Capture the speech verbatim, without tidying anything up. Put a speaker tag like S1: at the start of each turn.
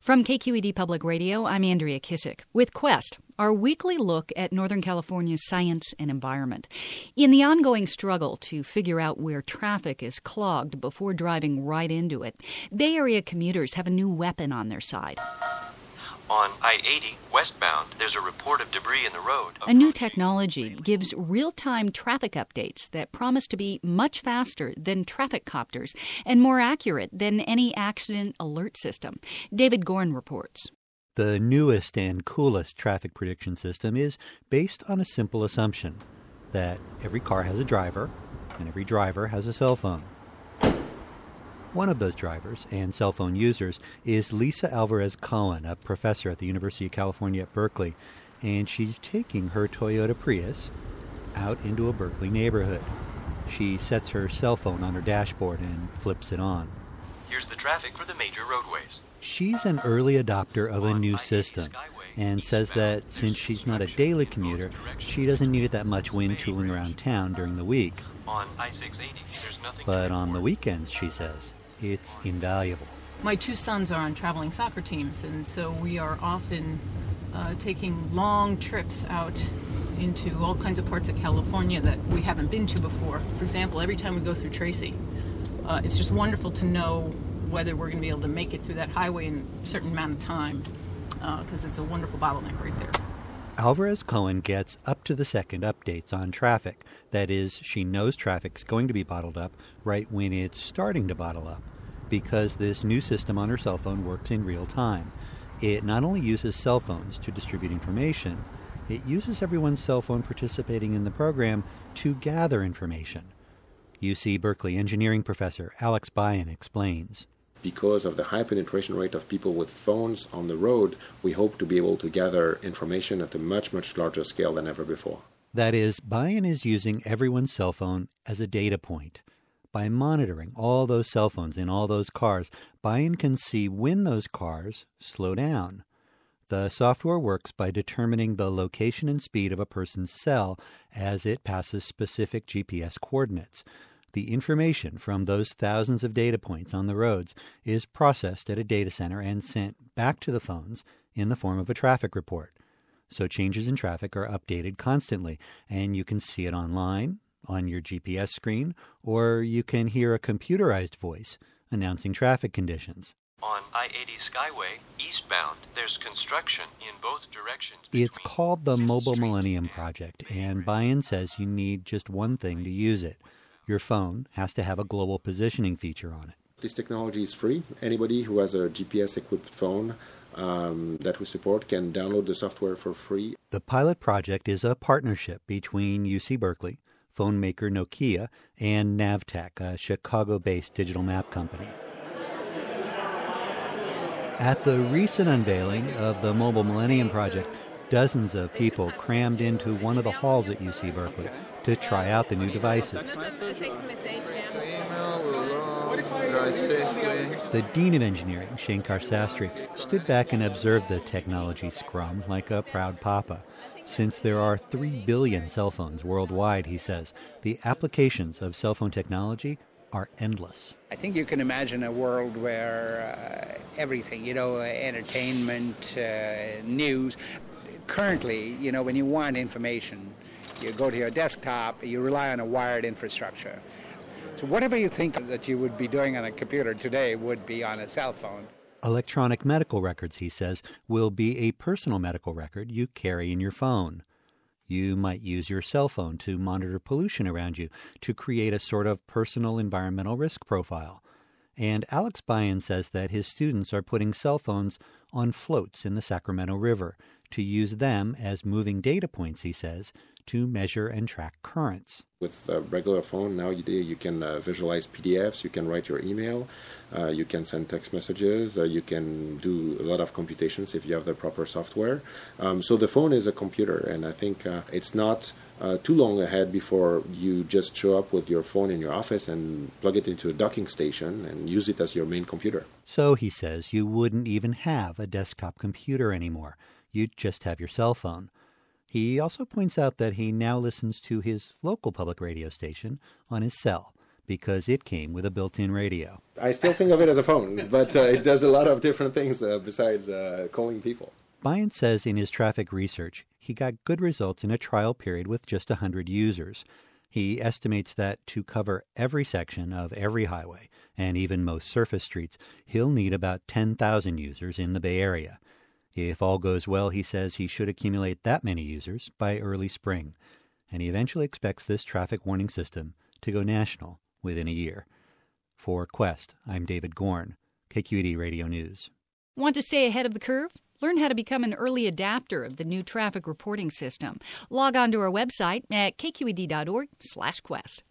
S1: From K Q E D Public Radio, I'm Andrea Kissick with Quest, our weekly look at Northern California's science and environment. In the ongoing struggle to figure out where traffic is clogged before driving right into it, Bay Area commuters have a new weapon on their side.
S2: On I eighty westbound, there's a report of debris in the road.
S1: A new technology gives real-time traffic updates that promise to be much faster than traffic copters and more accurate than any accident alert system. David Gorn reports.
S3: The newest and coolest traffic prediction system is based on a simple assumption that every car has a driver and every driver has a cell phone. One of those drivers and cell phone users is Lisa Alvarez Cohen, a professor at the University of California at Berkeley, and she's taking her Toyota Prius out into a Berkeley neighborhood. She sets her cell phone on her dashboard and flips it on.
S2: Here's the traffic for the major roadways.
S3: She's an early adopter of a new system and says that since she's not a daily commuter, she doesn't need it that much when tooling around town during the week.
S2: On I six eighty, there's nothing.
S3: But on the weekends, she says, it's invaluable.
S4: My two sons are on traveling soccer teams, and so we are often uh, taking long trips out into all kinds of parts of California that we haven't been to before. For example, every time we go through Tracy, uh, it's just wonderful to know whether we're going to be able to make it through that highway in a certain amount of time, because uh, it's a wonderful bottleneck right there.
S3: Alvarez Cohen gets up-to-the-second updates on traffic. That is, she knows traffic's going to be bottled up right when it's starting to bottle up, because this new system on her cell phone works in real time. It not only uses cell phones to distribute information, it uses everyone's cell phone participating in the program to gather information. U C Berkeley engineering professor Alex Bayan explains.
S5: Because of the high penetration rate of people with phones on the road, we hope to be able to gather information at a much, much larger scale than ever before.
S3: That is, Bayan is using everyone's cell phone as a data point. By monitoring all those cell phones in all those cars, Bayan can see when those cars slow down. The software works by determining the location and speed of a person's cell as it passes specific G P S coordinates. The information from those thousands of data points on the roads is processed at a data center and sent back to the phones in the form of a traffic report. So changes in traffic are updated constantly, and you can see it online, on your G P S screen, or you can hear a computerized voice announcing traffic conditions.
S2: On I eighty Skyway, eastbound, there's construction in both directions.
S3: It's called the Mobile Millennium Project, and Bayan says you need just one thing to use it. Your phone has to have a global positioning feature on it.
S5: This technology is free. Anybody who has a G P S-equipped phone um, that we support can download the software for free.
S3: The pilot project is a partnership between U C Berkeley, phone maker Nokia, and Navteq, a Chicago-based digital map company. At the recent unveiling of the Mobile Millennium Project, dozens of people crammed into one of the halls at U C Berkeley to try out the new devices. The Dean of Engineering, Shankar Sastry, stood back and observed the technology scrum like a proud papa. Since there are three billion cell phones worldwide, he says, the applications of cell phone technology are endless.
S6: I think you can imagine a world where uh, everything, you know, entertainment, uh, news. Currently, you know, when you want information, you go to your desktop, you rely on a wired infrastructure. So whatever you think that you would be doing on a computer today would be on a cell phone.
S3: Electronic medical records, he says, will be a personal medical record you carry in your phone. You might use your cell phone to monitor pollution around you, to create a sort of personal environmental risk profile. And Alex Bayan says that his students are putting cell phones on floats in the Sacramento River to use them as moving data points, he says, to measure and track currents.
S5: With a regular phone, now you, you can uh, visualize P D Fs, you can write your email, uh, you can send text messages, uh, you can do a lot of computations if you have the proper software. Um, so the phone is a computer, and I think uh, it's not uh, too long ahead before you just show up with your phone in your office and plug it into a docking station and use it as your main computer.
S3: So, he says, you wouldn't even have a desktop computer anymore. You'd just have your cell phone. He also points out that he now listens to his local public radio station on his cell because it came with a built-in radio.
S5: I still think of it as a phone, but uh, it does a lot of different things uh, besides uh, calling people.
S3: Byant says in his traffic research, he got good results in a trial period with just one hundred users. He estimates that to cover every section of every highway, and even most surface streets, he'll need about ten thousand users in the Bay Area. If all goes well, he says he should accumulate that many users by early spring, and he eventually expects this traffic warning system to go national within a year. For Quest, I'm David Gorn, K Q E D Radio News.
S1: Want to stay ahead of the curve? Learn how to become an early adapter of the new traffic reporting system. Log on to our website at k q e d dot org slash quest.